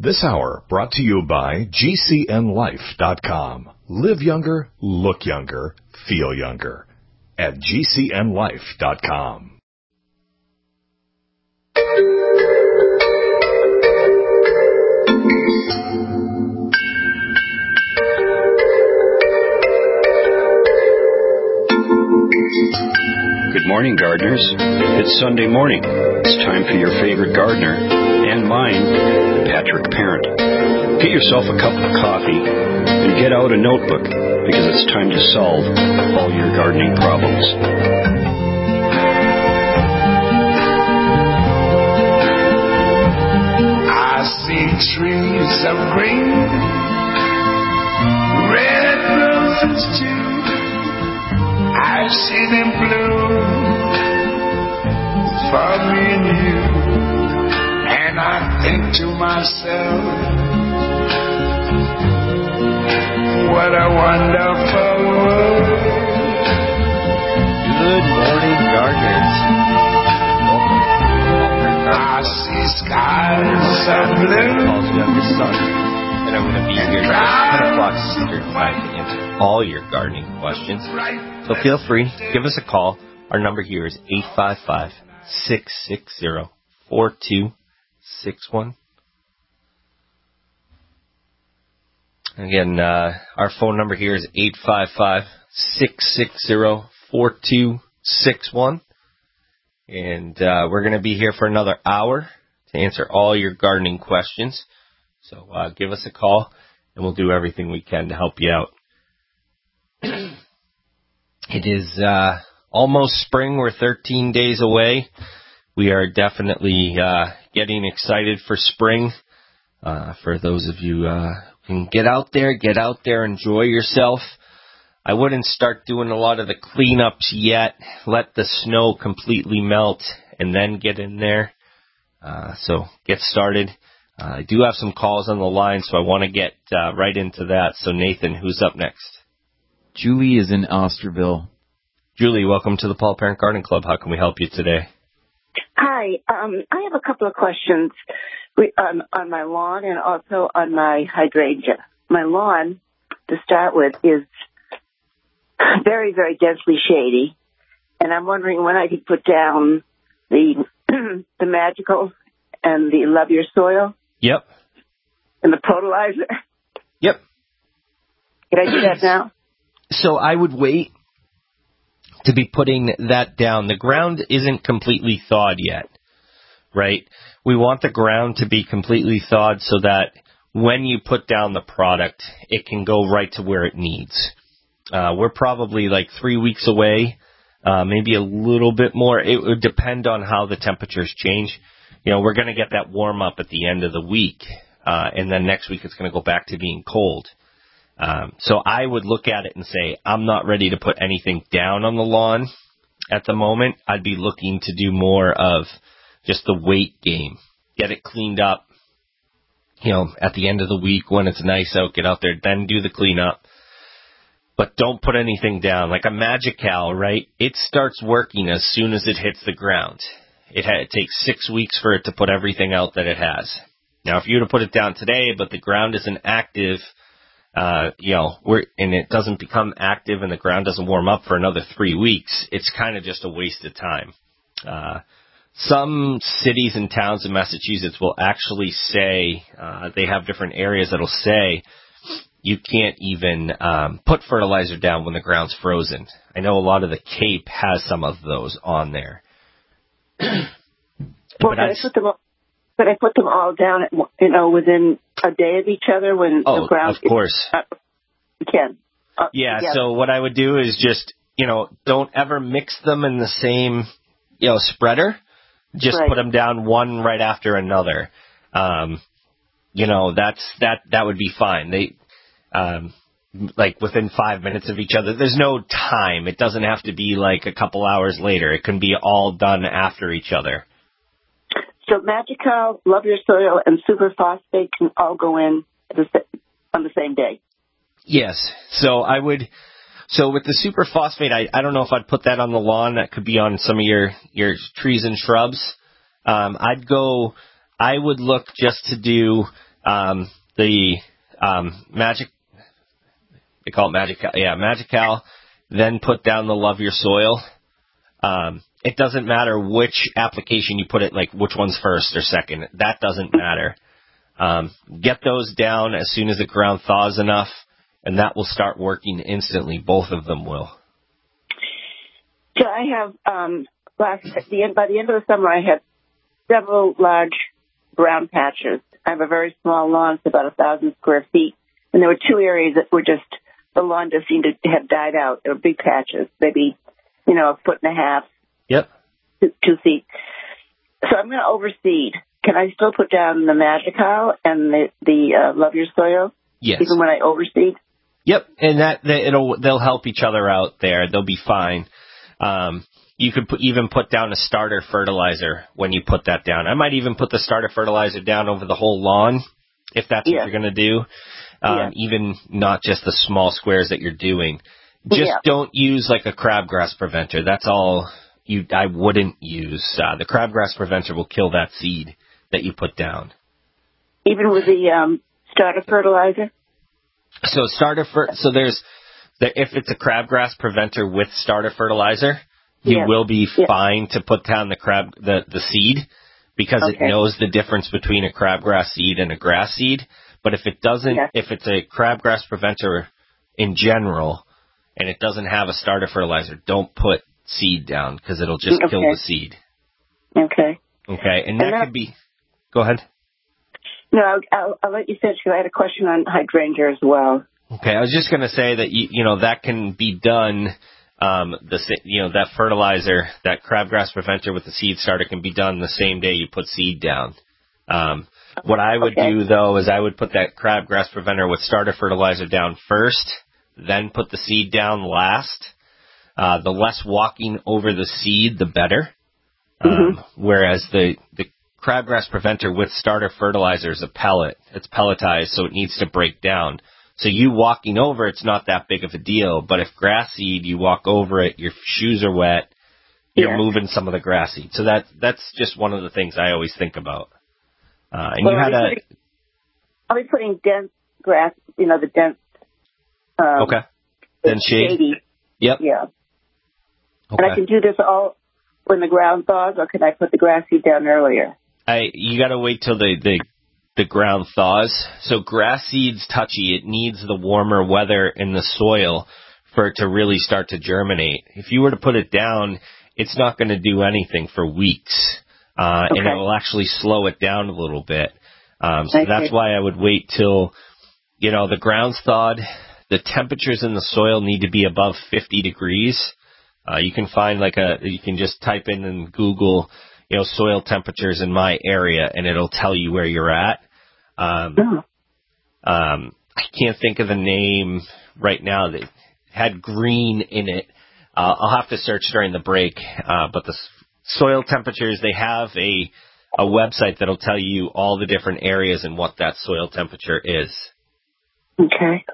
This hour brought to you by GCNLife.com. Live younger, look younger, feel younger at GCNLife.com. Good morning, gardeners. It's Sunday morning. It's time for your favorite gardener, and mine, Patrick Parent. Get yourself a cup of coffee and get out a notebook, because it's time to solve all your gardening problems. I see trees of green, red roses too. I see them bloom for me and you, and I think to myself, what a wonderful world. Good morning, gardeners. I see skies of blue. Paul's youngest son, and I'm going to be here at 10 o'clock Eastern Time to answer all your gardening questions. So feel free, give us a call. Our number here is 855-660-4261. Again, our phone number here is 855-660-4261. And we're going to be here for another hour to answer all your gardening questions. So give us a call, and we'll do everything we can to help you out. It is almost spring. We're 13 days away. We are definitely getting excited for spring. For those of you who can get out there, enjoy yourself. I wouldn't start doing a lot of the cleanups yet. Let the snow completely melt and then get in there. So get started. I do have some calls on the line, so I want to get right into that. So Nathan, who's up next? Julie is in Osterville. Julie, welcome to the Paul Parent Garden Club. How can we help you today? Hi. I have a couple of questions on my lawn and also on my hydrangea. My lawn, to start with, is very, very densely shady, and I'm wondering when I could put down the the Magical and the Love Your Soil. Yep. And the Protolizer. Yep. Can I do that now? So I would wait to be putting that down. The ground isn't completely thawed yet, right? We want the ground to be completely thawed so that when you put down the product, it can go right to where it needs. We're probably like 3 weeks away, maybe a little bit more. It would depend on how the temperatures change. You know, we're going to get that warm up at the end of the week, and then next week it's going to go back to being cold. So I would look at it and say, I'm not ready to put anything down on the lawn at the moment. I'd be looking to do more of just the weight game. Get it cleaned up, you know, at the end of the week when it's nice out, get out there, then do the cleanup. But don't put anything down. Like a Magical, right? It starts working as soon as it hits the ground. It takes 6 weeks for it to put everything out that it has. Now, if you were to put it down today, but the ground isn't active, and it doesn't become active and the ground doesn't warm up for another 3 weeks, it's kind of just a waste of time. Some cities and towns in Massachusetts will actually say, they have different areas that'll say, you can't even put fertilizer down when the ground's frozen. I know a lot of the Cape has some of those on there. Well, I put them all down, within a day of each other when the ground. Of course. You can. Yeah. Together. So what I would do is just, don't ever mix them in the same, spreader. Just right. Put them down one right after another. That would be fine. They, like within 5 minutes of each other. There's no time. It doesn't have to be like a couple hours later. It can be all done after each other. So Magical, Love Your Soil, and Super Phosphate can all go in on the same day. Yes. So with the Super Phosphate, I don't know if I'd put that on the lawn. That could be on some of your trees and shrubs. I would look just to do the Magic, they call it Magical, Magical, then put down the Love Your Soil. It doesn't matter which application you put it, like which one's first or second. That doesn't matter. Get those down as soon as the ground thaws enough, and that will start working instantly. Both of them will. So I have, by the end of the summer, I had several large brown patches. I have a very small lawn, it's about 1,000 square feet, and there were two areas that were just, the lawn just seemed to have died out. They were big patches, maybe, 1.5 feet. Yep. 2 feet. So I'm going to overseed. Can I still put down the Magical and the Love Your Soil? Yes. Even when I overseed? Yep, and they'll help each other out there. They'll be fine. You could even put down a starter fertilizer when you put that down. I might even put the starter fertilizer down over the whole lawn if that's what you're going to do. Even not just the small squares that you're doing. Just don't use like a crabgrass preventer. That's all I wouldn't use. The crabgrass preventer will kill that seed that you put down. Even with the starter fertilizer? So if it's a crabgrass preventer with starter fertilizer, you will be fine to put down the seed because it knows the difference between a crabgrass seed and a grass seed. But if it doesn't, if it's a crabgrass preventer in general and it doesn't have a starter fertilizer, don't put seed down because it'll just kill the seed. Okay. Okay, and that could be. Go ahead. No, I'll let you finish because I had a question on hydrangea as well. Okay, I was just going to say that that can be done. That fertilizer, that crabgrass preventer with the seed starter can be done the same day you put seed down. What I would do though is I would put that crabgrass preventer with starter fertilizer down first, then put the seed down last. The less walking over the seed, the better. Whereas the crabgrass preventer with starter fertilizer is a pellet. It's pelletized, so it needs to break down. So you walking over, it's not that big of a deal. But if grass seed, you walk over it, your shoes are wet, you're moving some of the grass seed. So that's just one of the things I always think about. I'll be putting dense grass, the dense. Then shady. Yep. Yeah. Okay. And I can do this all when the ground thaws, or can I put the grass seed down earlier? You got to wait till the ground thaws. So grass seed's touchy. It needs the warmer weather in the soil for it to really start to germinate. If you were to put it down, it's not going to do anything for weeks. And it will actually slow it down a little bit. That's why I would wait till, the ground's thawed. The temperatures in the soil need to be above 50 degrees. You can find you can just type in Google, soil temperatures in my area, and it'll tell you where you're at. I can't think of the name right now that had green in it. I'll have to search during the break. But the soil temperatures, they have a website that'll tell you all the different areas and what that soil temperature is. Okay.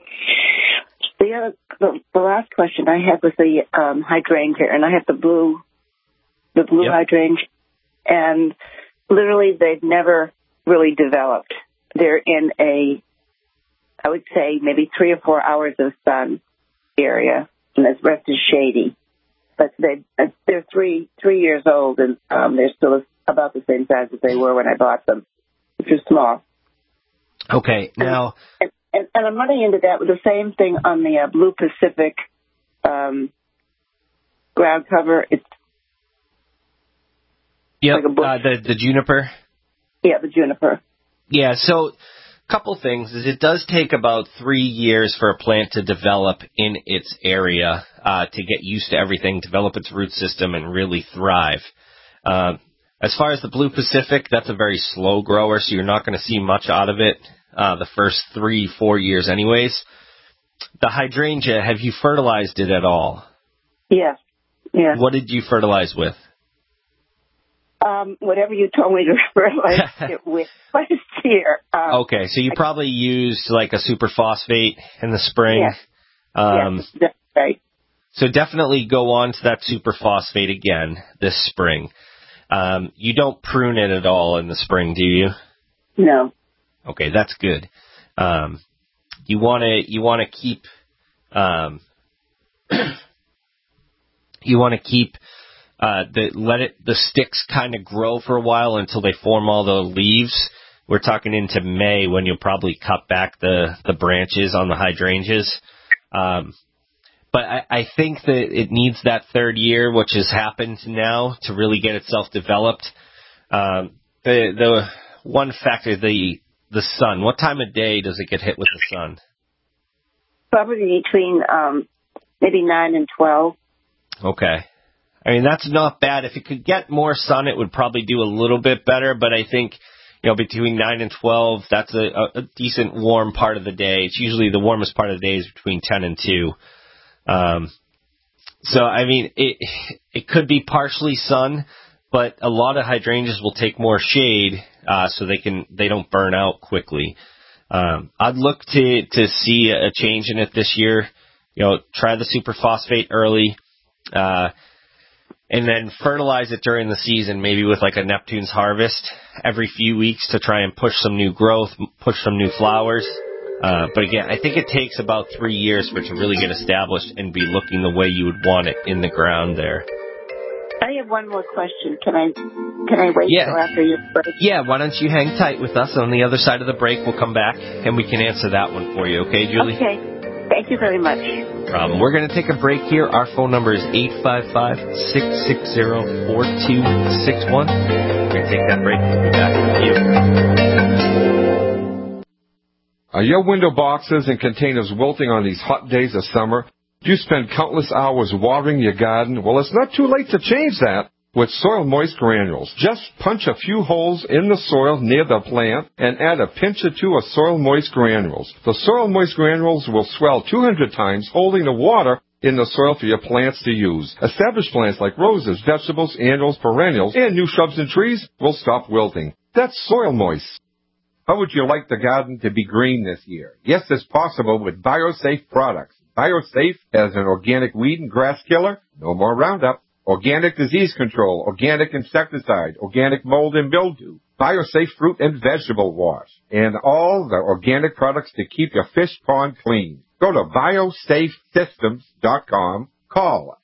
The last question I had was the hydrangea, and I have the blue hydrangea, and literally they've never really developed. They're in I would say maybe 3 or 4 hours of sun area, and the rest is shady. But they're 3 years old, and they're still about the same size as they were when I bought them, which is small. Okay, now. And I'm running into that with the same thing on the Blue Pacific ground cover. It's like a bush. The juniper? Yeah, the juniper. Yeah, so a couple things is it does take about 3 years for a plant to develop in its area, to get used to everything, develop its root system, and really thrive. As far as the Blue Pacific, that's a very slow grower, so you're not going to see much out of it the first 3-4 years anyways. The hydrangea, have you fertilized it at all? Yes. Yeah. What did you fertilize with? Whatever you told me to fertilize it with last year. Okay, so you probably used like a superphosphate in the spring. Yes, that's right. So definitely go on to that superphosphate again this spring. You don't prune it at all in the spring, do you? No. Okay, that's good. You want to keep the sticks kind of grow for a while until they form all the leaves. We're talking into May when you'll probably cut back the branches on the hydrangeas. But I think that it needs that third year, which has happened now, to really get itself developed. The one factor, the sun. What time of day does it get hit with the sun? Probably between maybe 9 and 12. Okay. I mean, that's not bad. If it could get more sun, it would probably do a little bit better. But I think, between 9 and 12, that's a decent warm part of the day. It's usually the warmest part of the day is between 10 and 2. So, I mean, it could be partially sun, but a lot of hydrangeas will take more shade, so they don't burn out quickly. I'd look to see a change in it this year. Try the superphosphate early, and then fertilize it during the season, maybe with like a Neptune's Harvest every few weeks to try and push some new growth, push some new flowers. But again, I think it takes about 3 years for it to really get established and be looking the way you would want it in the ground there. I have one more question. Can I wait till after your break? Yeah, why don't you hang tight with us? On the other side of the break, we'll come back and we can answer that one for you. Okay, Julie? Okay. Thank you very much. No problem. We're going to take a break here. Our phone number is 855-660-4261. We're going to take that break. We'll be back with you. Are your window boxes and containers wilting on these hot days of summer? Do you spend countless hours watering your garden? Well, it's not too late to change that with Soil Moist Granules. Just punch a few holes in the soil near the plant and add a pinch or two of Soil Moist Granules. The Soil Moist Granules will swell 200 times, holding the water in the soil for your plants to use. Established plants like roses, vegetables, annuals, perennials, and new shrubs and trees will stop wilting. That's Soil Moist. How would you like the garden to be green this year? Yes, it's possible with BioSafe products. BioSafe has an organic weed and grass killer, no more Roundup, organic disease control, organic insecticide, organic mold and mildew, BioSafe fruit and vegetable wash, and all the organic products to keep your fish pond clean. Go to biosafesystems.com. Call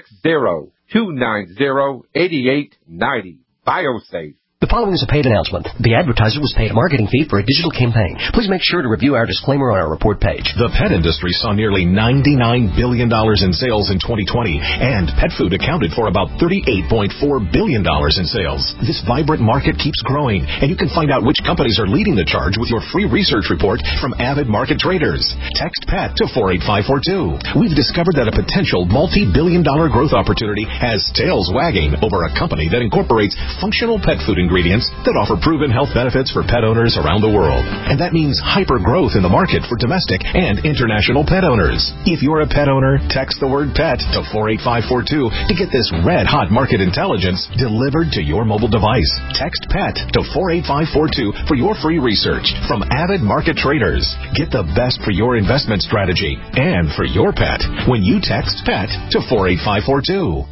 860-290-8890. BioSafe. The following is a paid announcement. The advertiser was paid a marketing fee for a digital campaign. Please make sure to review our disclaimer on our report page. The pet industry saw nearly $99 billion in sales in 2020, and pet food accounted for about $38.4 billion in sales. This vibrant market keeps growing, and you can find out which companies are leading the charge with your free research report from Avid Market Traders. Text PET to 48542. We've discovered that a potential multi-billion-dollar growth opportunity has tails wagging over a company that incorporates functional pet food ingredients that offer proven health benefits for pet owners around the world. And that means hyper growth in the market for domestic and international pet owners. If you're a pet owner, text the word PET to 48542 to get this red-hot market intelligence delivered to your mobile device. Text PET to 48542 for your free research from Avid Market Traders. Get the best for your investment strategy and for your pet when you text PET to 48542.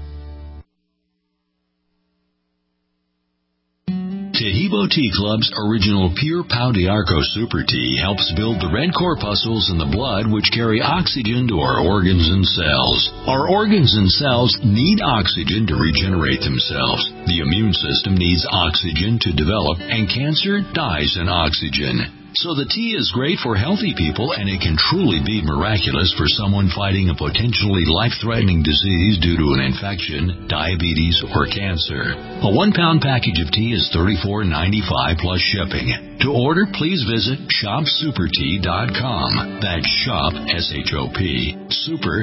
Tahibo Tea Club's original Pure Pau d'Arco Super Tea helps build the red corpuscles in the blood which carry oxygen to our organs and cells. Our organs and cells need oxygen to regenerate themselves. The immune system needs oxygen to develop, and cancer dies in oxygen. So the tea is great for healthy people, and it can truly be miraculous for someone fighting a potentially life-threatening disease due to an infection, diabetes, or cancer. A 1-pound package of tea is $34.95 plus shipping. To order, please visit shopsupertea.com. That's shop, S-H-O-P, super,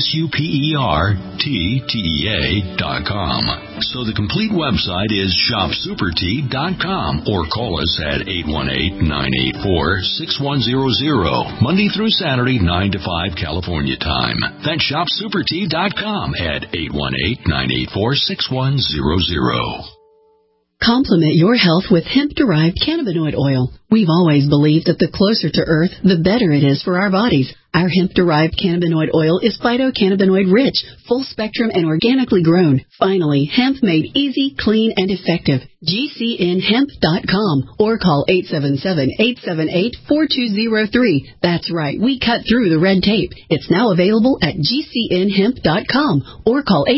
SUPERTTEA.com. So the complete website is shopsupertea.com, or call us at 818-984-6100, Monday through Saturday, 9 to 5 California time. That's shopsupertea.com at 818-984-6100. Complement your health with hemp-derived cannabinoid oil. We've always believed that the closer to Earth, the better it is for our bodies. Our hemp-derived cannabinoid oil is phytocannabinoid-rich, full-spectrum, and organically grown. Finally, hemp made easy, clean, and effective. GCNhemp.com or call 877-878-4203. That's right, we cut through the red tape. It's now available at GCNhemp.com or call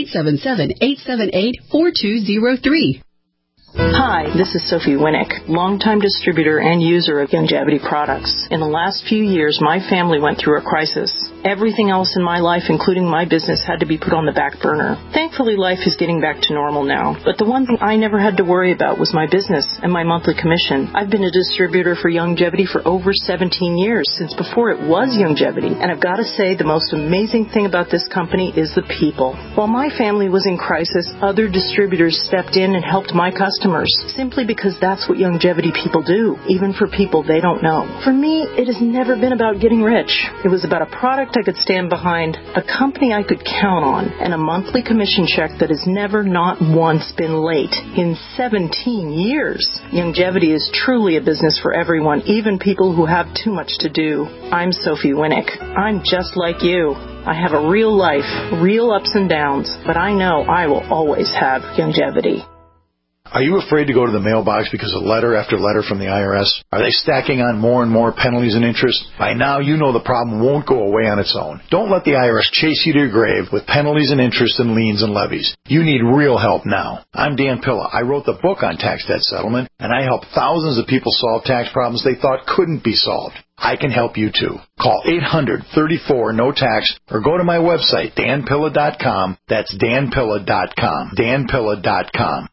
877-878-4203. Hi, this is Sophie Winnick, longtime distributor and user of Youngevity products. In the last few years, my family went through a crisis. Everything else in my life, including my business, had to be put on the back burner. Thankfully, life is getting back to normal now. But the one thing I never had to worry about was my business and my monthly commission. I've been a distributor for Youngevity for over 17 years, since before it was Youngevity. And I've got to say, the most amazing thing about this company is the people. While my family was in crisis, other distributors stepped in and helped my customers, simply because that's what Youngevity people do, even for people they don't know. For me, it has never been about getting rich. It was about a product I could stand behind, a company I could count on, and a monthly commission check that has never, not once, been late in 17 years. Youngevity is truly a business for everyone, even people who have too much to do. I'm Sophie Winnick. I'm just like you. I have a real life, real ups and downs, but I know I will always have Youngevity. Are you afraid to go to the mailbox because of letter after letter from the IRS? Are they stacking on more and more penalties and interest? By now, you know the problem won't go away on its own. Don't let the IRS chase you to your grave with penalties and interest and liens and levies. You need real help now. I'm Dan Pilla. I wrote the book on tax debt settlement, and I help thousands of people solve tax problems they thought couldn't be solved. I can help you too. Call 800-34-NO-TAX or go to my website, danpilla.com. That's danpilla.com. danpilla.com.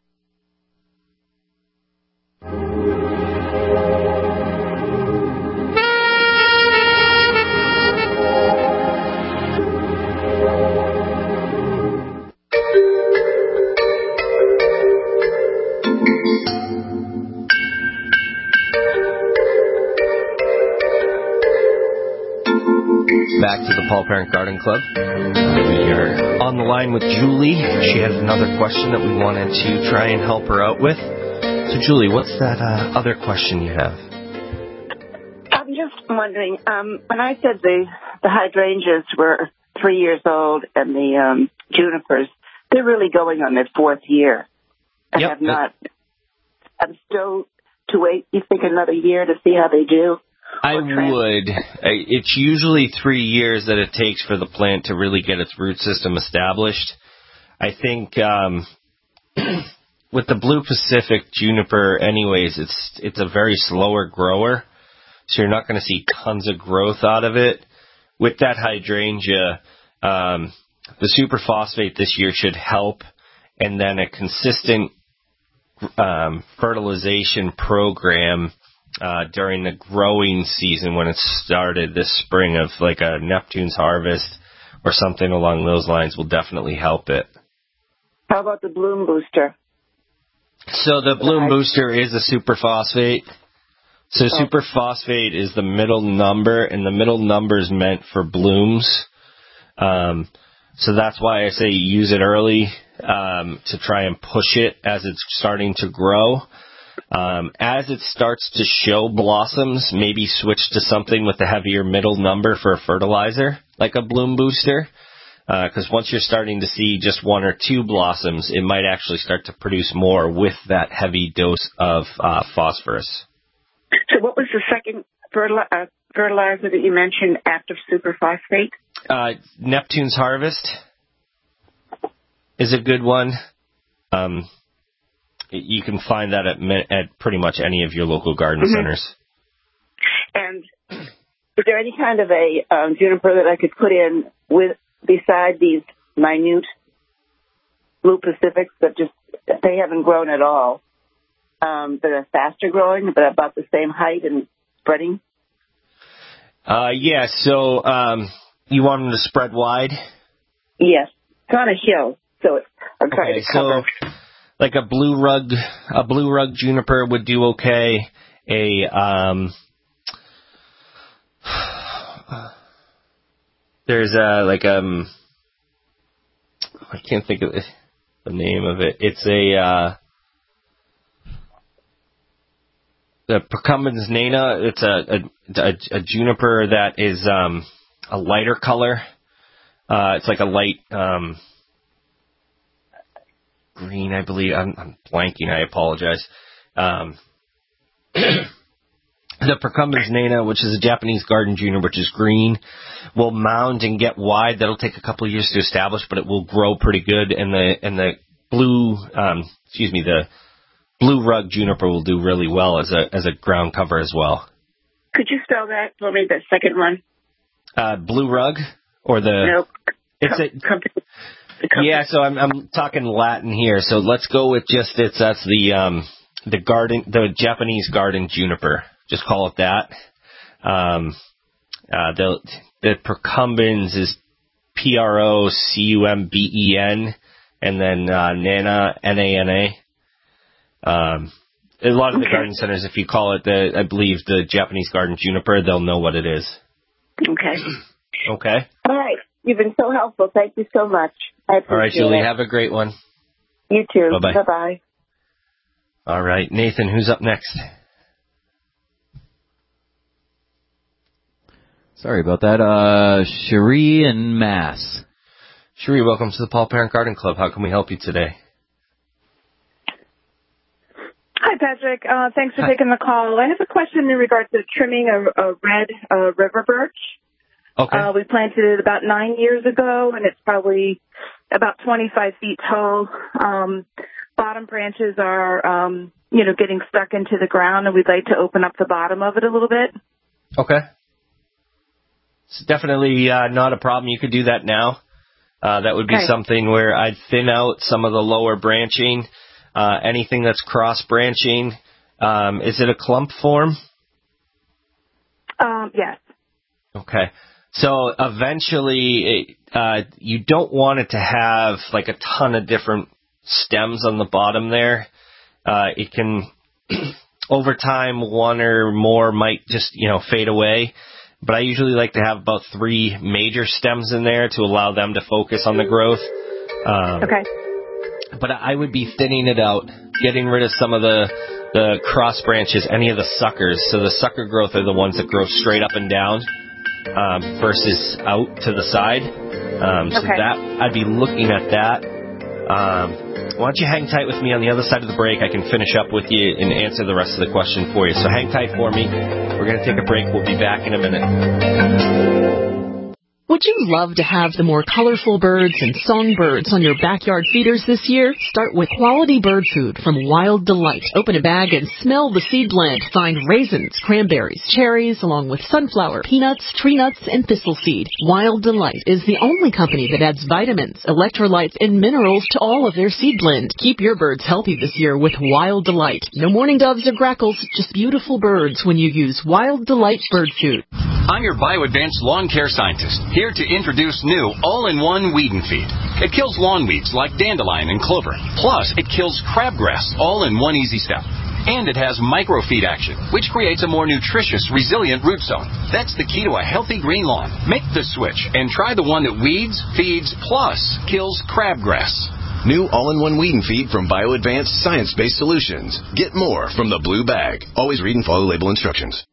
Back to the Paul Parent Garden Club. We are on the line with Julie. She has another question that we wanted to try and help her out with. So, Julie, what's that other question you have? I'm just wondering, when I said the hydrangeas were 3 years old and the junipers, they're really going on their fourth year. I have not. I'm still to wait, you think, another year to see how they do? I would. It's usually 3 years that it takes for the plant to really get its root system established. I think with the Blue Pacific juniper, anyways, it's a very slower grower, so you're not going to see tons of growth out of it. With that hydrangea, the superphosphate this year should help, and then a consistent fertilization program during the growing season when it started this spring, of like a Neptune's Harvest or something along those lines, will definitely help it. How about the bloom booster? So the bloom booster is a superphosphate. So superphosphate is the middle number, and the middle number is meant for blooms. So that's why I say use it early to try and push it as it's starting to grow. As it starts to show blossoms, maybe switch to something with a heavier middle number for a fertilizer, like a bloom booster. Because once you're starting to see just one or two blossoms, it might actually start to produce more with that heavy dose of phosphorus. So what was the second fertilizer that you mentioned after superphosphate? Neptune's Harvest is a good one. You can find that at pretty much any of your local garden centers. And is there any kind of a juniper that I could put in beside these minute Blue Pacifics that they haven't grown at all, that are faster growing, but about the same height and spreading? Yeah, so you want them to spread wide? Yes. It's on a hill, so I'm trying to cover. So like a blue rug juniper would do okay. There's I can't think of the name of it. It's the Procumbens nana. It's a juniper that is lighter color. It's like a light green, I believe. I'm blanking. I apologize. The Procumbens nana, which is a Japanese garden juniper, which is green, will mound and get wide. That'll take a couple of years to establish, but it will grow pretty good. And the blue, the blue rug juniper will do really well as a ground cover as well. Could you spell that for me, the second one? Blue rug or the? Nope. It's yeah. So I'm talking Latin here. So let's go with that's the Japanese garden juniper. Just call it that. The Procumbens is Procumben, and then Nana, Nana. A lot of the garden centers, if you call it I believe the Japanese garden juniper, they'll know what it is. Okay. Okay. All right. You've been so helpful. Thank you so much. I appreciate All right, Julie. it. Have a great one. You too. Bye-bye. Bye-bye. All right. Nathan, who's up next? Sorry about that. Cherie and Mass. Cherie, welcome to the Paul Parent Garden Club. How can we help you today? Hi, Patrick. Thanks for taking the call. I have a question in regards to trimming a red river birch. Okay. We planted it about 9 years ago, and it's probably about 25 feet tall. Bottom branches are, getting stuck into the ground, and we'd like to open up the bottom of it a little bit. Okay. It's definitely not a problem. You could do that now. That would be something where I'd thin out some of the lower branching. Anything that's cross-branching. Is it a clump form? Yes. Okay. So eventually, you don't want it to have like a ton of different stems on the bottom there. It can, over time, one or more might just, fade away. But I usually like to have about 3 major stems in there to allow them to focus on the growth. Okay. But I would be thinning it out, getting rid of some of the cross branches, any of the suckers. So the sucker growth are the ones that grow straight up and down versus out to the side. So that I'd be looking at that. Why don't you hang tight with me on the other side of the break? I can finish up with you and answer the rest of the question for you. So hang tight for me. We're going to take a break. We'll be back in a minute. Would you love to have the more colorful birds and songbirds on your backyard feeders this year? Start with quality bird food from Wild Delight. Open a bag and smell the seed blend. Find raisins, cranberries, cherries, along with sunflower, peanuts, tree nuts, and thistle seed. Wild Delight is the only company that adds vitamins, electrolytes, and minerals to all of their seed blend. Keep your birds healthy this year with Wild Delight. No mourning doves or grackles, just beautiful birds when you use Wild Delight bird food. I'm your BioAdvanced lawn care scientist, here to introduce new all-in-one weed and feed. It kills lawn weeds like dandelion and clover. Plus, it kills crabgrass all in one easy step. And it has microfeed action, which creates a more nutritious, resilient root zone. That's the key to a healthy green lawn. Make the switch and try the one that weeds, feeds, plus kills crabgrass. New all-in-one weed and feed from BioAdvanced science-based solutions. Get more from the blue bag. Always read and follow label instructions.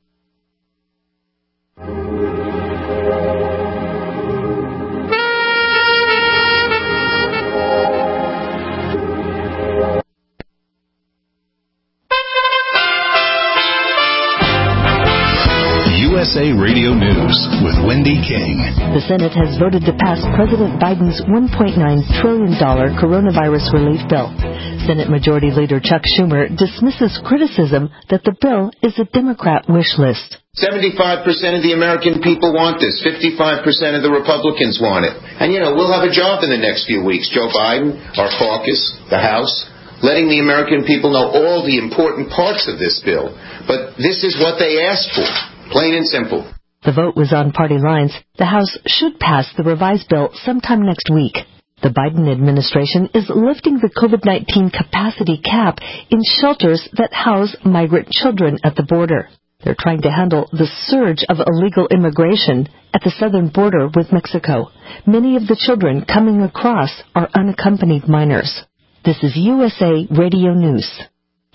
USA Radio News with Wendy King. The Senate has voted to pass President Biden's $1.9 trillion coronavirus relief bill. Senate Majority Leader Chuck Schumer dismisses criticism that the bill is a Democrat wish list. 75% of the American people want this. 55% of the Republicans want it. And, we'll have a job in the next few weeks. Joe Biden, our caucus, the House, letting the American people know all the important parts of this bill. But this is what they asked for. Plain and simple. The vote was on party lines. The House should pass the revised bill sometime next week. The Biden administration is lifting the COVID-19 capacity cap in shelters that house migrant children at the border. They're trying to handle the surge of illegal immigration at the southern border with Mexico. Many of the children coming across are unaccompanied minors. This is USA Radio News.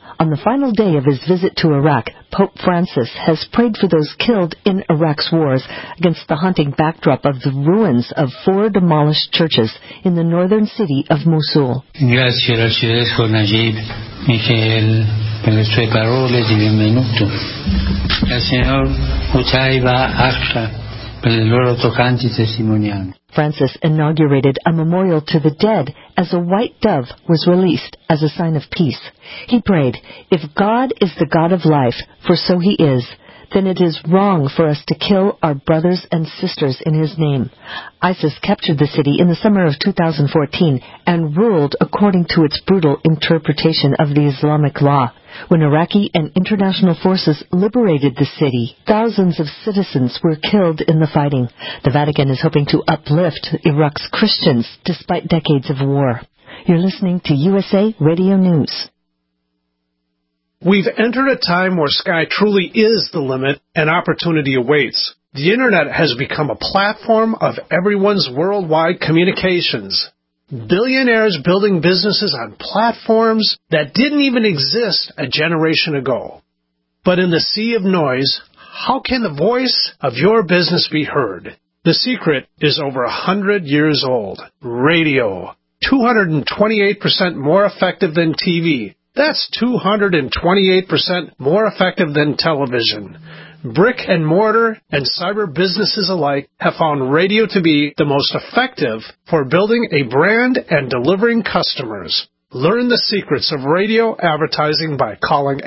On the final day of his visit to Iraq, Pope Francis has prayed for those killed in Iraq's wars against the haunting backdrop of the ruins of 4 demolished churches in the northern city of Mosul. Grazie all'arcivescovo Najib Michel per le sue parole di benvenuto. Il Signor Utaiba Akhta per le loro toccanti testimonianze. Francis inaugurated a memorial to the dead as a white dove was released as a sign of peace. He prayed, "If God is the God of life, for so he is, then it is wrong for us to kill our brothers and sisters in his name." ISIS captured the city in the summer of 2014 and ruled according to its brutal interpretation of the Islamic law. When Iraqi and international forces liberated the city, thousands of citizens were killed in the fighting. The Vatican is hoping to uplift Iraq's Christians despite decades of war. You're listening to USA Radio News. We've entered a time where sky truly is the limit and opportunity awaits. The Internet has become a platform of everyone's worldwide communications. Billionaires building businesses on platforms that didn't even exist a generation ago. But in the sea of noise, how can the voice of your business be heard? The secret is over 100 years old. Radio. 228% more effective than TV. That's 228% more effective than television. Brick and mortar and cyber businesses alike have found radio to be the most effective for building a brand and delivering customers. Learn the secrets of radio advertising by calling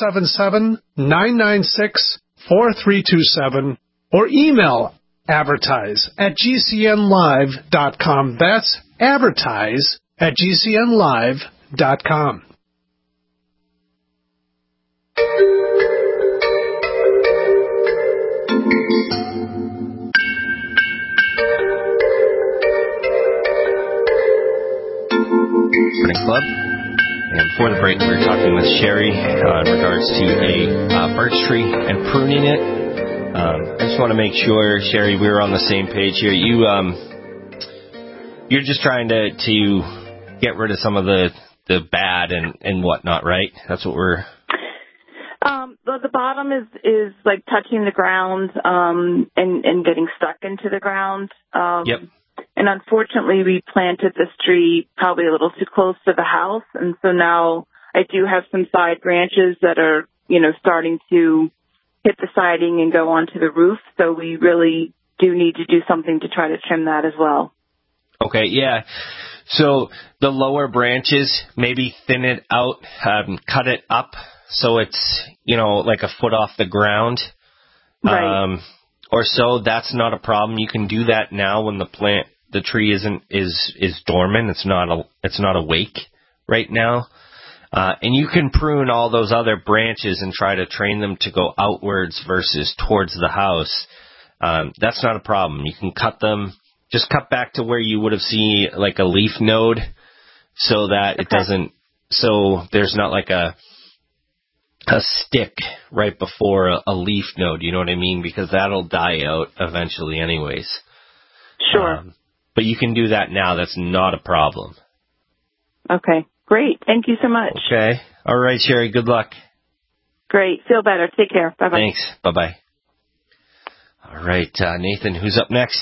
877-996-4327 or email advertise@gcnlive.com. That's advertise@gcnlive.com. Club. And before the break, we were talking with Sherry in regards to a birch tree and pruning it. I just want to make sure, Sherry, we were on the same page here. You're just trying to get rid of some of the bad and whatnot, right? That's what we're. The bottom is like touching the ground and getting stuck into the ground. Yep. And unfortunately, we planted this tree probably a little too close to the house. And so now I do have some side branches that are, starting to hit the siding and go onto the roof. So we really do need to do something to try to trim that as well. Okay, yeah. So the lower branches, maybe thin it out, cut it up so it's, like a foot off the ground. Right. Or so. That's not a problem. You can do that now when the tree is dormant. It's not awake right now. And you can prune all those other branches and try to train them to go outwards versus towards the house. That's not a problem. You can cut them. Just cut back to where you would have seen like a leaf node, so that it doesn't. So there's not like a stick right before a leaf node, you know what I mean? Because that'll die out eventually anyways. Sure. But you can do that now. That's not a problem. Okay. Great. Thank you so much. Okay. All right, Sherry. Good luck. Great. Feel better. Take care. Bye-bye. Thanks. Bye-bye. All right, Nathan, who's up next?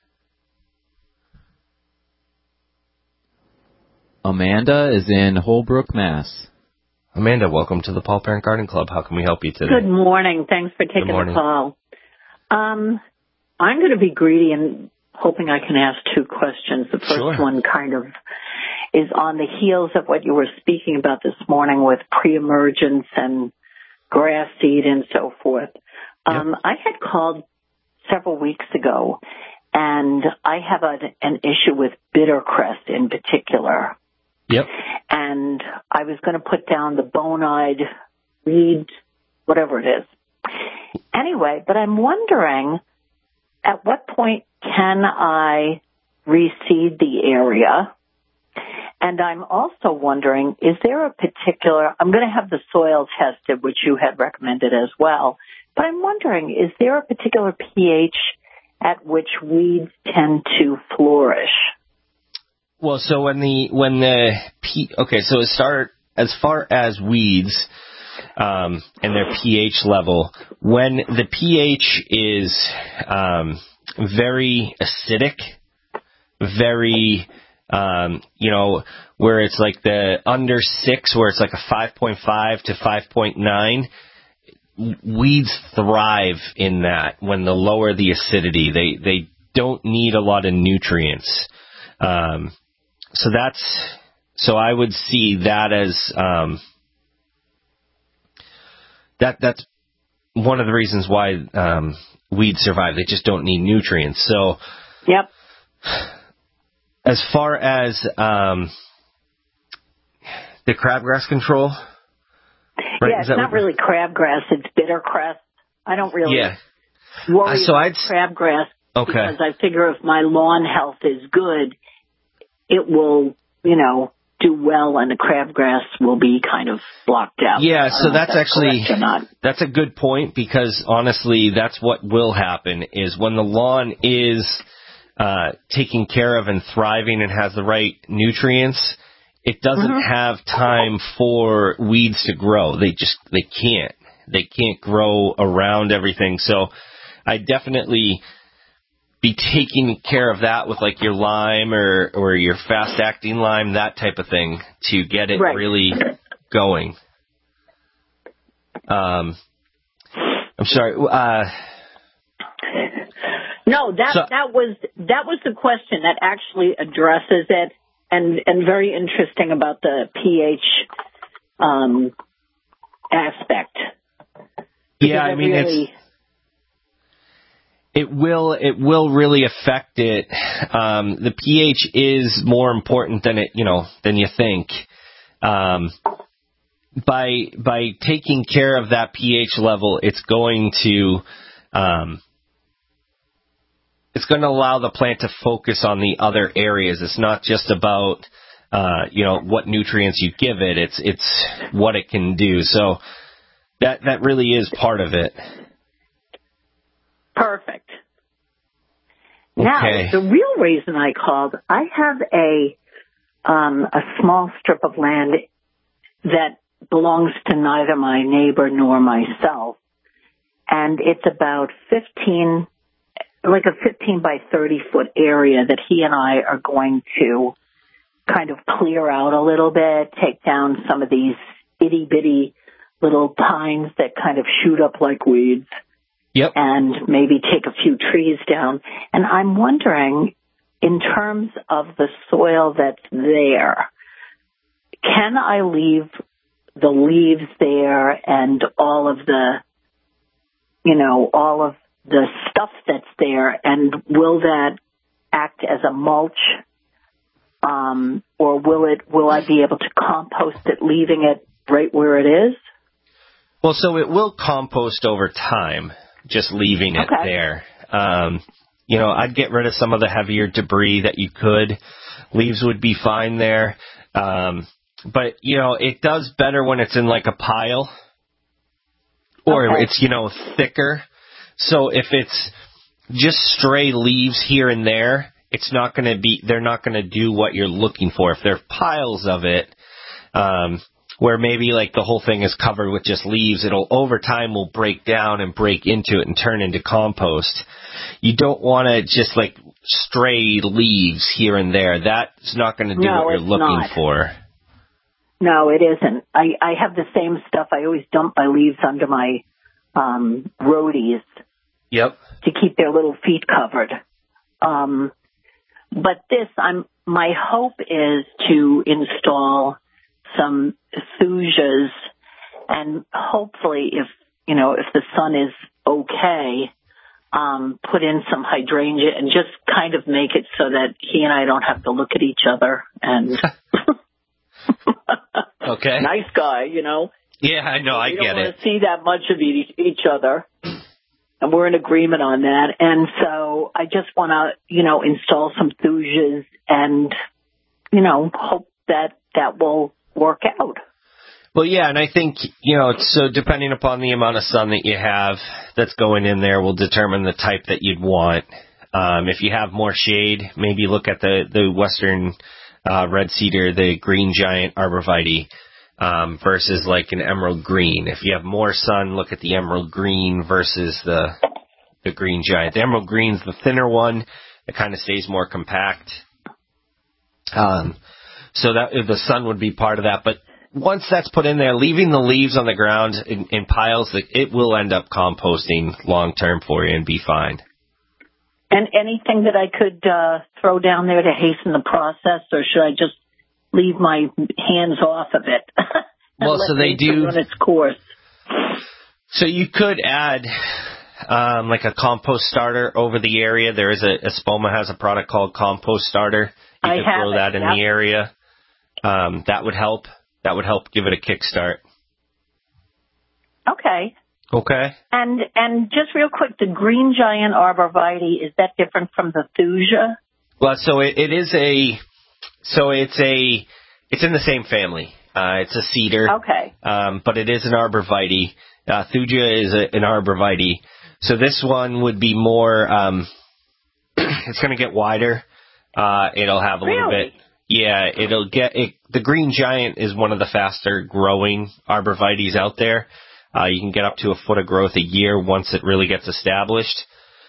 Amanda is in Holbrook, Mass. Amanda, welcome to the Paul Parent Garden Club. How can we help you today? Good morning. Thanks for taking the call. I'm going to be greedy and hoping I can ask two questions. The first one kind of is on the heels of what you were speaking about this morning with pre-emergence and grass seed and so forth. I had called several weeks ago, and I have an issue with bittercress in particular. Yep. And I was going to put down the bone-eyed reed, whatever it is. Anyway, but I'm wondering, at what point can I reseed the area? And I'm also wondering, is there a particular, I'm going to have the soil tested, which you had recommended as well, but I'm wondering, is there a particular pH at which weeds tend to flourish? Well, so so as far as weeds and their pH level, when the pH is very acidic, very, where it's like the under 6, where it's like a 5.5 to 5.9, weeds thrive in that when the lower the acidity. They don't need a lot of nutrients. So I would see that as that's one of the reasons why weeds survive. They just don't need nutrients. So yep. As far as the crabgrass control, right? Yeah, it's not really crabgrass. It's bittercress. I don't really worry about crabgrass because I figure if my lawn health is good, it will, do well, and the crabgrass will be kind of blocked out. Yeah, so that's actually that's a good point, because honestly, that's what will happen is when the lawn is taken care of and thriving and has the right nutrients, it doesn't have time for weeds to grow. They can't grow around everything. So I definitely be taking care of that with like your lime or your fast acting lime, that type of thing, to get it really going. I'm sorry. No, that was the question that actually addresses it, and very interesting about the pH aspect. Yeah, I mean it will really affect it. The pH is more important than than you think. By taking care of that pH level, it's going to allow the plant to focus on the other areas. It's not just about what nutrients you give it. It's what it can do. So that really is part of it. Perfect. Now, the real reason I called, I have a small strip of land that belongs to neither my neighbor nor myself, and it's about 15 by 30 foot area that he and I are going to kind of clear out a little bit, take down some of these itty bitty little pines that kind of shoot up like weeds. Yep. And maybe take a few trees down. And I'm wondering, in terms of the soil that's there, can I leave the leaves there and all of the stuff that's there, and will that act as a mulch? Or will I be able to compost it, leaving it right where it is? Well, so it will compost over time, just leaving it there. I'd get rid of some of the heavier debris that you could. Leaves would be fine there. But, it does better when it's in like a pile or it's, thicker. So if it's just stray leaves here and there, they're not going to do what you're looking for. If there are piles of it, where maybe like the whole thing is covered with just leaves, it'll over time will break down and break into it and turn into compost. You don't want to just like stray leaves here and there. That's not going to do what you're looking for. No, it isn't. I have the same stuff. I always dump my leaves under my roadies. Yep. To keep their little feet covered. But my hope is to install some thujas, and hopefully if the sun is okay, put in some hydrangea and just kind of make it so that he and I don't have to look at each other and okay. Nice guy, Yeah, I know, I get it. We don't want to see that much of each other. And we're in agreement on that. And so I just want to, install some thujas and, hope that will work out. Well, yeah, and I think, so depending upon the amount of sun that you have that's going in there will determine the type that you'd want. If you have more shade, maybe look at the Western red cedar, the green giant arborvitae. versus like an emerald green. If you have more sun, look at the emerald green versus the green giant. The emerald green's the thinner one. It kind of stays more compact. So that the sun would be part of that. But once that's put in there, leaving the leaves on the ground in piles, it will end up composting long term for you and be fine. And anything that I could throw down there to hasten the process, or should I just leave my hands off of it? Well, so they do run its course. So you could add like a compost starter over the area. There is Espoma has a product called Compost Starter. You could throw that in the area. That would help. That would help give it a kickstart. Okay. Okay. And just real quick, the green giant arborvitae, is that different from the thuja? Well, so it's in the same family. It's a cedar. Okay. But it is an arborvitae. Thuja is an arborvitae. So this one would be more, it's going to get wider. It'll have a little bit. Yeah, the green giant is one of the faster growing arborvitaes out there. You can get up to a foot of growth a year once it really gets established.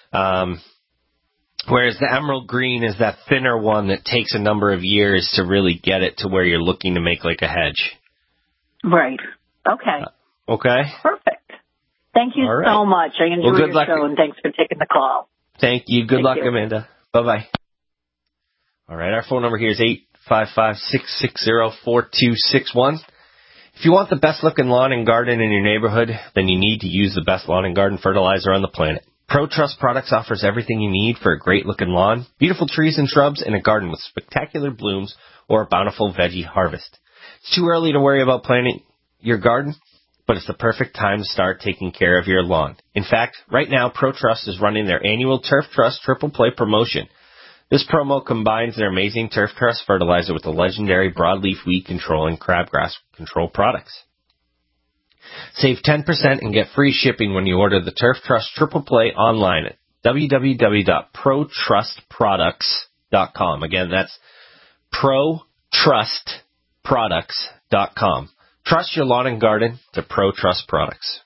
Whereas the emerald green is that thinner one that takes a number of years to really get it to where you're looking to make like a hedge. Right. Okay. Okay. Perfect. Thank you so much. I enjoyed your show, and thanks for taking the call. Thank you. Good luck, Amanda. Bye-bye. All right, our phone number here is 855-660-4261. If you want the best-looking lawn and garden in your neighborhood, then you need to use the best lawn and garden fertilizer on the planet. ProTrust Products offers everything you need for a great-looking lawn, beautiful trees and shrubs, and a garden with spectacular blooms or a bountiful veggie harvest. It's too early to worry about planting your garden, but it's the perfect time to start taking care of your lawn. In fact, right now, ProTrust is running their annual Turf Trust Triple Play promotion. This promo combines their amazing Turf Trust fertilizer with the legendary broadleaf weed control and crabgrass control products. Save 10% and get free shipping when you order the Turf Trust Triple Play online at www.protrustproducts.com. Again, that's protrustproducts.com. Trust your lawn and garden to ProTrust Products.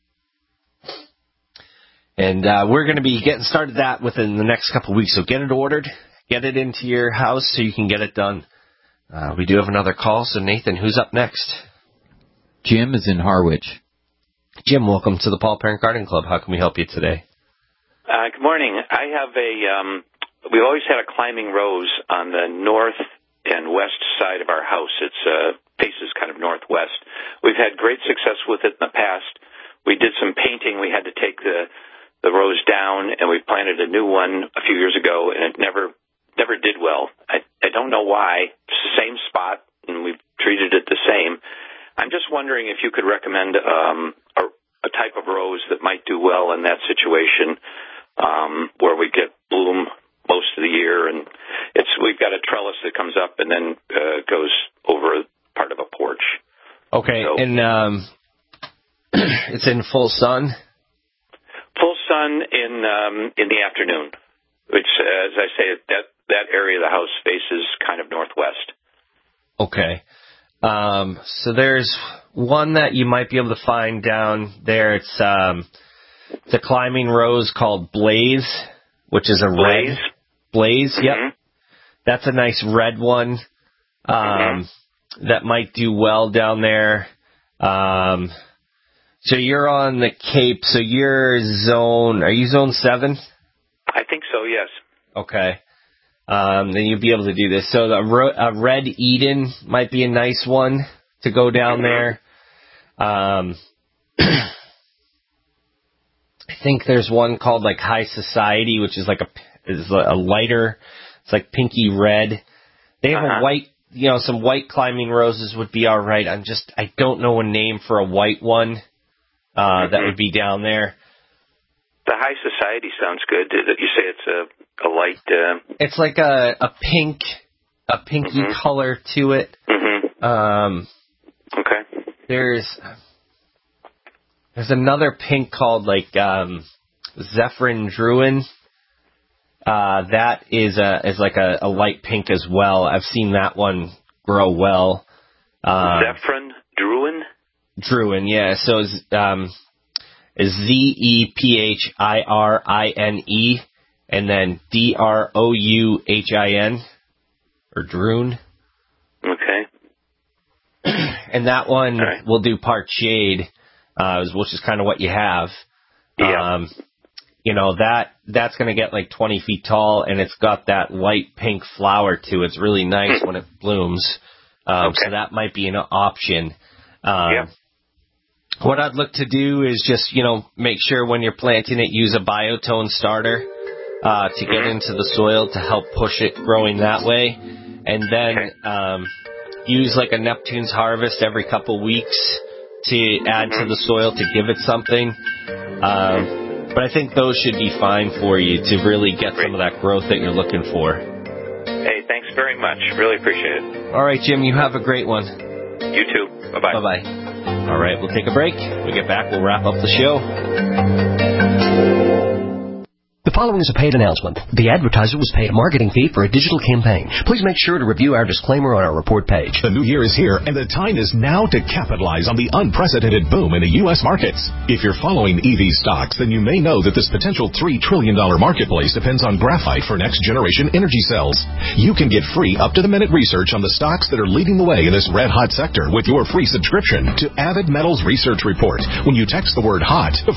And we're going to be getting started that within the next couple of weeks. So get it ordered, get it into your house so you can get it done. We do have another call. So, Nathan, who's up next? Jim is in Harwich. Jim, welcome to the Paul Parent Garden Club. How can we help you today? Good morning. I have we've always had a climbing rose on the north and west side of our house. It's faces kind of northwest. We've had great success with it in the past. We did some painting. We had to take the rose down, and we planted a new one a few years ago, and it never did well. I don't know why. It's the same spot, and we've treated it the same. I'm just wondering if you could recommend a type of rose that might do well in that situation, where we get bloom most of the year, and we've got a trellis that comes up and then goes over part of a porch. Okay, so, and it's in full sun? Full sun in the afternoon, which, as I say, that area of the house faces kind of northwest. Okay. So there's one that you might be able to find down there. It's the climbing rose called Blaze, which is a red. Blaze, yep. That's a nice red one that might do well down there. So you're on the Cape, so are you zone 7? I think so, yes. Okay. Then you'll be able to do this. So a red Eden might be a nice one to go down there. I think there's one called like High Society, which is like a lighter, it's like pinky red. They have a white, some white climbing roses would be all right. I don't know a name for a white one that would be down there. The High Society sounds good. You say it's a light... It's like a pinky color to it. Okay. There's another pink called like Zephyrin Druin. That is like a light pink as well. I've seen that one grow well. Zephyrin Druin, yeah. So is ZEPHIRINE and then DROUHIN or Druin. Okay. And that one will do part shade, which is kind of what you have. Yeah. That's going to get like 20 feet tall, and it's got that light pink flower to it. It's really nice when it blooms. So that might be an option. What I'd look to do is just, make sure when you're planting it, use a biotone starter to get into the soil to help push it growing that way. And then use like a Neptune's Harvest every couple weeks to add to the soil to give it something. But I think those should be fine for you to really get some of that growth that you're looking for. Hey, thanks very much. Really appreciate it. All right, Jim, you have a great one. You too. Bye-bye. Bye-bye. All right, we'll take a break. When we get back, we'll wrap up the show. The following is a paid announcement. The advertiser was paid a marketing fee for a digital campaign. Please make sure to review our disclaimer on our report page. The new year is here, and the time is now to capitalize on the unprecedented boom in the U.S. markets. If you're following EV stocks, then you may know that this potential $3 trillion marketplace depends on graphite for next-generation energy cells. You can get free up-to-the-minute research on the stocks that are leading the way in this red-hot sector with your free subscription to Avid Metals Research Report when you text the word HOT to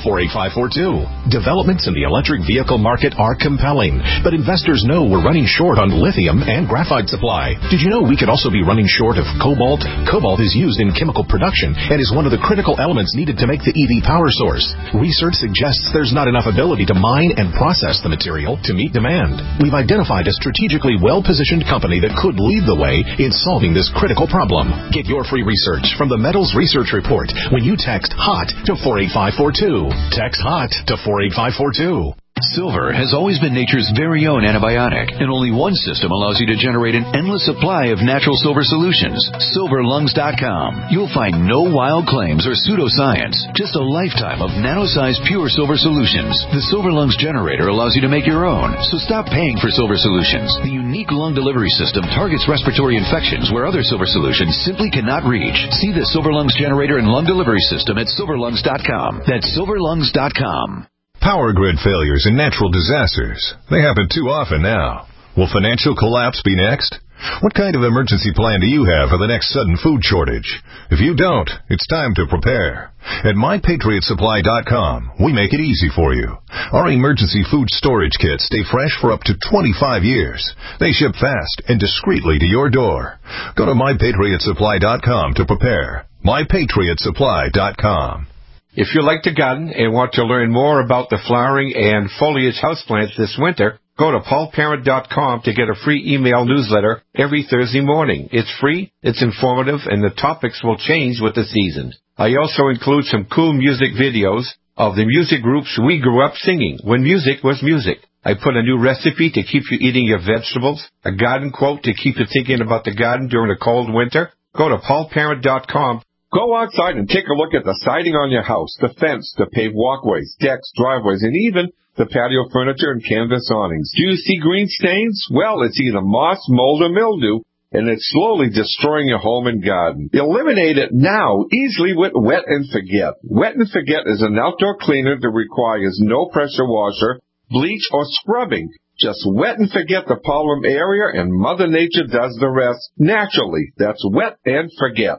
48542. Developments in the electric vehicle market are compelling, but investors know we're running short on lithium and graphite supply. Did you know we could also be running short of cobalt? Cobalt is used in chemical production and is one of the critical elements needed to make the EV power source. Research suggests there's not enough ability to mine and process the material to meet demand. We've identified a strategically well-positioned company that could lead the way in solving this critical problem. Get your free research from the Metals Research Report when you text HOT to 48542. Text HOT to 48542. Silver has always been nature's very own antibiotic, and only one system allows you to generate an endless supply of natural silver solutions. SilverLungs.com. You'll find no wild claims or pseudoscience, just a lifetime of nano-sized pure silver solutions. The Silver Lungs generator allows you to make your own, so stop paying for silver solutions. The unique lung delivery system targets respiratory infections where other silver solutions simply cannot reach. See the Silver Lungs generator and lung delivery system at SilverLungs.com. That's SilverLungs.com. Power grid failures and natural disasters. They happen too often now. Will financial collapse be next? What kind of emergency plan do you have for the next sudden food shortage? If you don't, it's time to prepare. At MyPatriotSupply.com, we make it easy for you. Our emergency food storage kits stay fresh for up to 25 years. They ship fast and discreetly to your door. Go to MyPatriotSupply.com to prepare. MyPatriotSupply.com. If you like to garden and want to learn more about the flowering and foliage houseplants this winter, go to paulparent.com to get a free email newsletter every Thursday morning. It's free, it's informative, and the topics will change with the seasons. I also include some cool music videos of the music groups we grew up singing when music was music. I put a new recipe to keep you eating your vegetables, a garden quote to keep you thinking about the garden during a cold winter. Go to paulparent.com. Go outside and take a look at the siding on your house, the fence, the paved walkways, decks, driveways, and even the patio furniture and canvas awnings. Do you see green stains? Well, it's either moss, mold, or mildew, and it's slowly destroying your home and garden. Eliminate it now, easily with Wet and Forget. Wet and Forget is an outdoor cleaner that requires no pressure washer, bleach, or scrubbing. Just wet and forget the problem area, and Mother Nature does the rest naturally. That's Wet and Forget.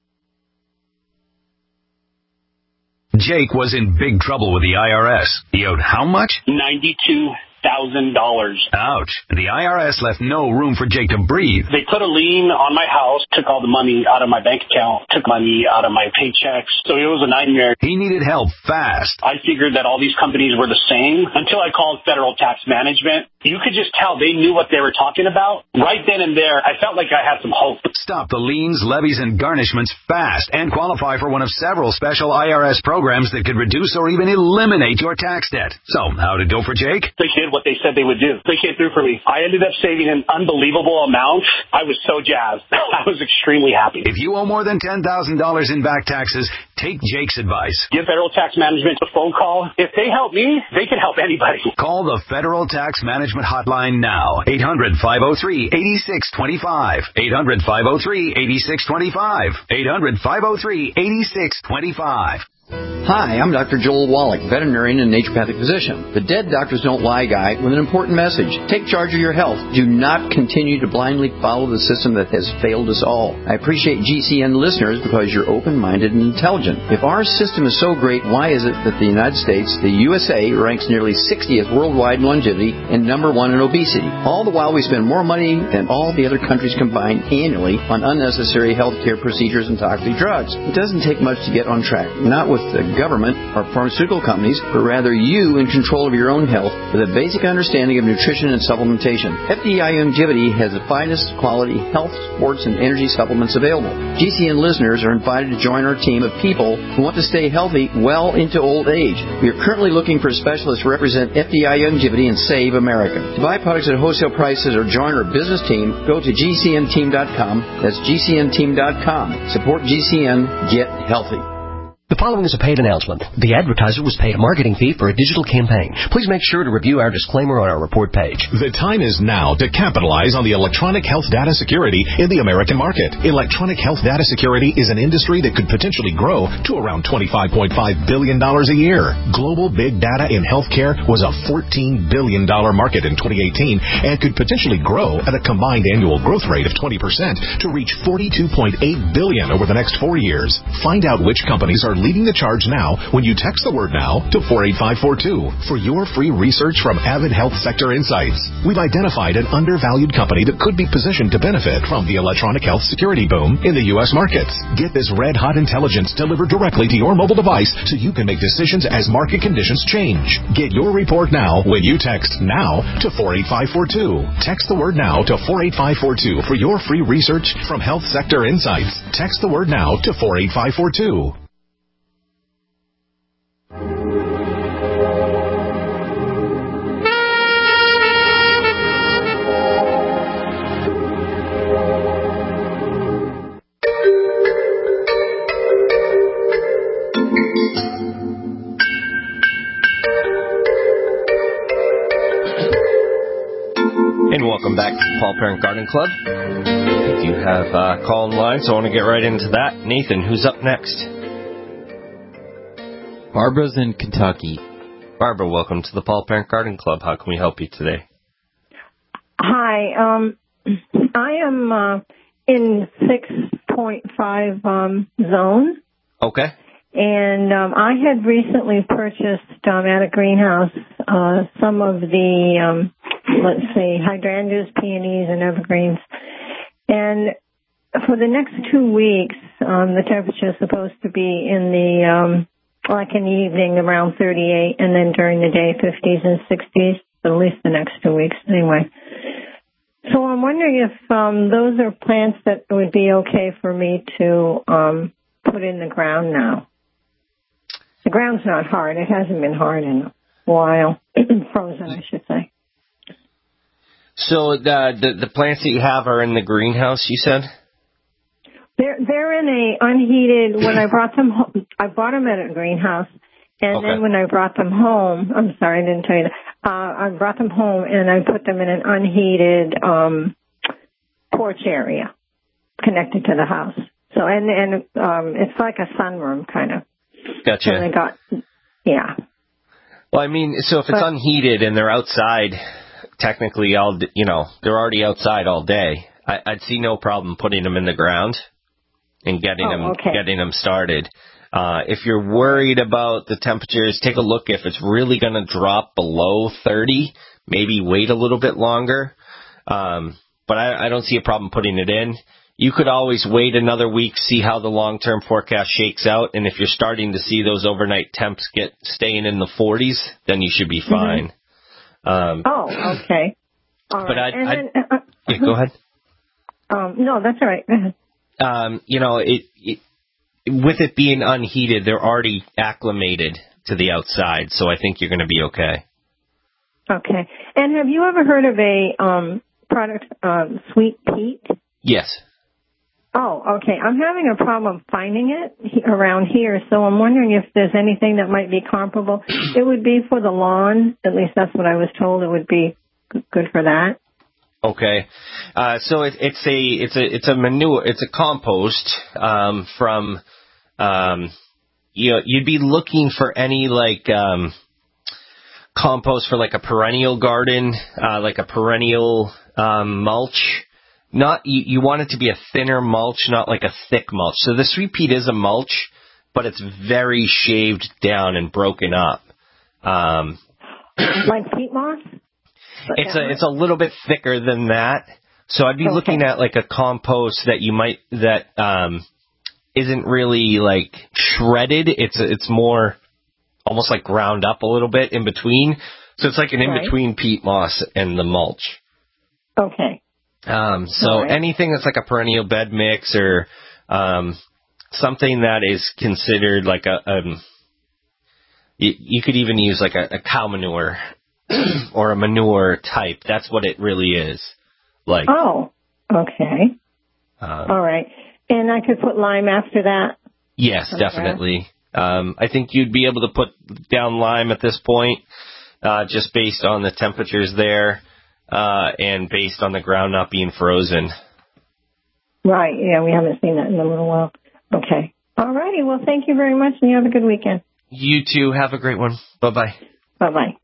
Jake was in big trouble with the IRS. He owed how much? $92,000. Ouch. The IRS left no room for Jake to breathe. They put a lien on my house, took all the money out of my bank account, took money out of my paychecks. So it was a nightmare. He needed help fast. I figured that all these companies were the same until I called Federal Tax Management. You could just tell they knew what they were talking about. Right then and there, I felt like I had some hope. Stop the liens, levies, and garnishments fast and qualify for one of several special IRS programs that could reduce or even eliminate your tax debt. So, how'd it go for Jake? They did what they said they would do. They came through for me. I ended up saving an unbelievable amount. I was so jazzed. I was extremely happy. If you owe more than $10,000 in back taxes, take Jake's advice. Give Federal Tax Management a phone call. If they help me, they can help anybody. Call the Federal Tax Management management hotline now. 800-503-8625. 800-503-8625. 800-503-8625. Hi, I'm Dr. Joel Wallach, veterinarian and naturopathic physician. The Dead Doctors Don't Lie guy with an important message. Take charge of your health. Do not continue to blindly follow the system that has failed us all. I appreciate GCN listeners because you're open-minded and intelligent. If our system is so great, why is it that the United States, the USA, ranks nearly 60th worldwide in longevity and number 1 in obesity? All the while we spend more money than all the other countries combined annually on unnecessary healthcare procedures and toxic drugs. It doesn't take much to get on track. Not with the government or pharmaceutical companies, but rather you in control of your own health with a basic understanding of nutrition and supplementation. FDI Longevity has the finest quality health, sports, and energy supplements available. GCN listeners are invited to join our team of people who want to stay healthy well into old age. We are currently looking for specialists to represent FDI Longevity and Save America. To buy products at wholesale prices or join our business team, go to GCNteam.com. That's GCNteam.com. Support GCN. Get healthy. The following is a paid announcement. The advertiser was paid a marketing fee for a digital campaign. Please make sure to review our disclaimer on our report page. The time is now to capitalize on the electronic health data security in the American market. Electronic health data security is an industry that could potentially grow to around $25.5 billion a year. Global big data in healthcare was a $14 billion market in 2018 and could potentially grow at a combined annual growth rate of 20% to reach $42.8 billion over the next 4 years. Find out which companies are leading the charge now when you text the word NOW to 48542 for your free research from Avid Health Sector Insights. We've identified an undervalued company that could be positioned to benefit from the electronic health security boom in the U.S. markets. Get this red-hot intelligence delivered directly to your mobile device so you can make decisions as market conditions change. Get your report now when you text NOW to 48542. Text the word NOW to 48542 for your free research from Health Sector Insights. Text the word NOW to 48542. And welcome back to the Paul Parent Garden Club. We do have a call in line, so I want to get right into that. Nathan, who's up next? Barbara's in Kentucky. Barbara, welcome to the Paul Parent Garden Club. How can we help you today? Hi, I am in 6.5 zone. Okay. And I had recently purchased at a greenhouse some of the, let's see, hydrangeas, peonies, and evergreens. And for the next 2 weeks, the temperature is supposed to be in the, like in the evening, around 38, and then during the day, 50s and 60s, at least the next 2 weeks anyway. So I'm wondering if those are plants that would be okay for me to put in the ground now. The ground's not hard. It hasn't been hard in a while. Frozen, I should say. So the plants that you have are in the greenhouse, you said? They're in a unheated. When I brought them home, I bought them at a greenhouse, and then when I brought them home, I'm sorry, I didn't tell you that. I brought them home and I put them in an unheated porch area connected to the house. So and it's like a sunroom kind of. Gotcha. And yeah. Well, I mean, so if it's unheated and they're outside, technically they're already outside all day. I'd see no problem putting them in the ground and getting them started. If you're worried about the temperatures, take a look. If it's really going to drop below 30, maybe wait a little bit longer. But I don't see a problem putting it in. You could always wait another week, see how the long-term forecast shakes out, and if you're starting to see those overnight temps staying in the 40s, then you should be fine. Okay. All right. Yeah, go ahead. No, that's all right. Go ahead. With it being unheated, they're already acclimated to the outside, so I think you're going to be okay. Okay. And have you ever heard of a product, Sweet Peat? Yes. Oh, okay. I'm having a problem finding it around here, so I'm wondering if there's anything that might be comparable. It would be for the lawn. At least that's what I was told. It would be good for that. Okay. So it's a manure, it's a compost, from, you'd be looking for any compost for like a perennial garden, like a perennial, mulch. You want it to be a thinner mulch, not like a thick mulch. So the sweet peat is a mulch, but it's very shaved down and broken up. Like peat moss? It's a little bit thicker than that. So I'd be looking at like a compost that isn't really like shredded. It's more almost like ground up a little bit in between. So it's like an in-between peat moss and the mulch. Okay. Anything that's like a perennial bed mix or something that is considered like you could even use like a cow manure or a manure type. That's what it really is. Like. Oh, okay. All right. And I could put lime after that? Yes, definitely. I think you'd be able to put down lime at this point, just based on the temperatures there. And based on the ground not being frozen. Right, yeah, we haven't seen that in a little while. Okay. All righty, well, thank you very much, and you have a good weekend. You too, have a great one. Bye-bye. Bye-bye.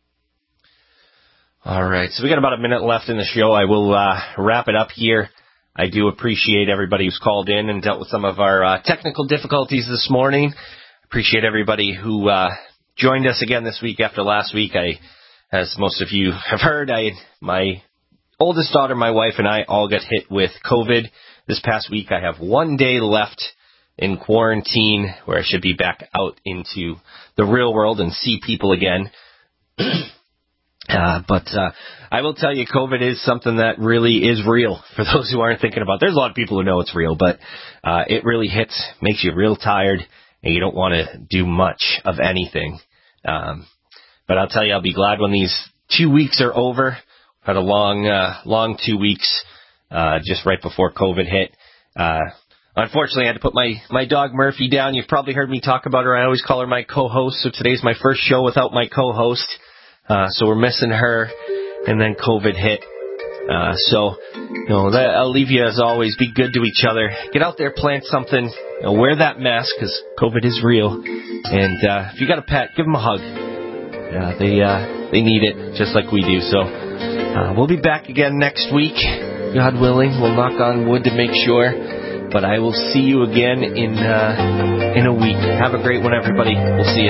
All right, so we got about a minute left in the show. I will wrap it up here. I do appreciate everybody who's called in and dealt with some of our technical difficulties this morning. Appreciate everybody who joined us again this week after last week. As most of you have heard, my oldest daughter, my wife, and I all got hit with COVID this past week. I have 1 day left in quarantine where I should be back out into the real world and see people again. But I will tell you, COVID is something that really is real for those who aren't thinking about it. There's a lot of people who know it's real, but it really hits, makes you real tired, and you don't want to do much of anything. But I'll tell you, I'll be glad when these 2 weeks are over. Had a long 2 weeks, just right before COVID hit. Unfortunately, I had to put my dog Murphy down. You've probably heard me talk about her. I always call her my co-host. So today's my first show without my co-host. So we're missing her. And then COVID hit. I'll leave you as always. Be good to each other. Get out there, plant something. Wear that mask because COVID is real. And if you got a pet, give them a hug. They need it just like we do. So we'll be back again next week, God willing. We'll knock on wood to make sure. But I will see you again in a week. Have a great one, everybody. We'll see you.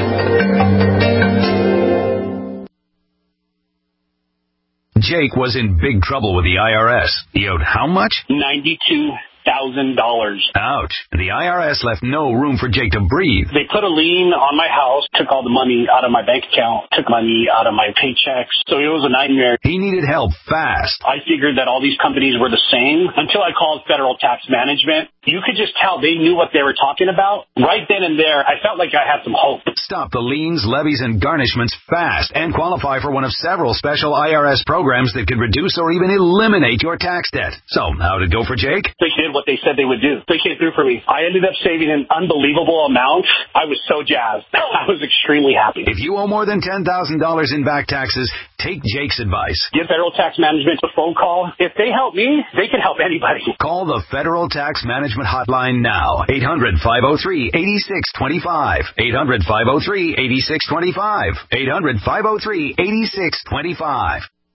Jake was in big trouble with the IRS. He owed how much? $92,000. Ouch. The IRS left no room for Jake to breathe. They put a lien on my house, took all the money out of my bank account, took money out of my paychecks. So it was a nightmare. He needed help fast. I figured that all these companies were the same until I called Federal Tax Management. You could just tell they knew what they were talking about. Right then and there, I felt like I had some hope. Stop the liens, levies, and garnishments fast and qualify for one of several special IRS programs that could reduce or even eliminate your tax debt. So, how'd it go for Jake? They did what they said they would do. They came through for me. I ended up saving an unbelievable amount. I was so jazzed. I was extremely happy. If you owe more than $10,000 in back taxes, take Jake's advice. Give Federal Tax Management a phone call. If they help me, they can help anybody. Call the Federal Tax Management hotline now. 800-503-8625. 800-503-8625. 800-503-8625.